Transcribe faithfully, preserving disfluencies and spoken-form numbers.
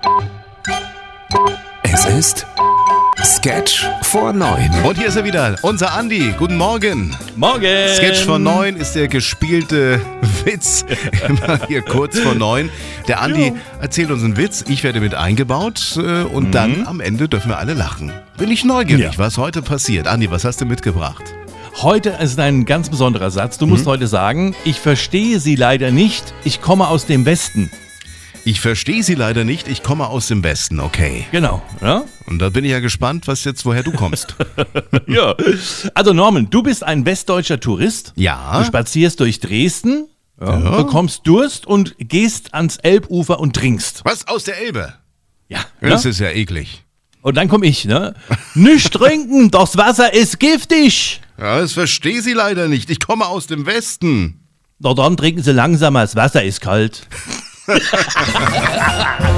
Es ist Sketch vor neun. Und hier ist er wieder, unser Andi. Guten Morgen. Morgen. Sketch vor neun ist der gespielte Witz. Immer hier kurz vor neun. Der Andi jo. erzählt uns einen Witz, ich werde mit eingebaut äh, und mhm. dann am Ende dürfen wir alle lachen. Bin ich neugierig, ja. was heute passiert. Andi, was hast du mitgebracht? Heute ist ein ganz besonderer Satz. Du musst mhm. heute sagen, ich verstehe Sie leider nicht, ich komme aus dem Westen. Ich verstehe Sie leider nicht, ich komme aus dem Westen, okay. Genau, ja. Und da bin ich ja gespannt, was jetzt, woher du kommst. Ja, also Norman, du bist ein westdeutscher Tourist. Ja. Du spazierst durch Dresden, ja. Ja. bekommst Durst und gehst ans Elbufer und trinkst. Was, aus der Elbe? Ja. Das ja? ist ja eklig. Und dann komme ich, ne? Nicht trinken, das Wasser ist giftig. Ja, das verstehe Sie leider nicht, ich komme aus dem Westen. Na dann trinken Sie langsamer, das Wasser ist kalt.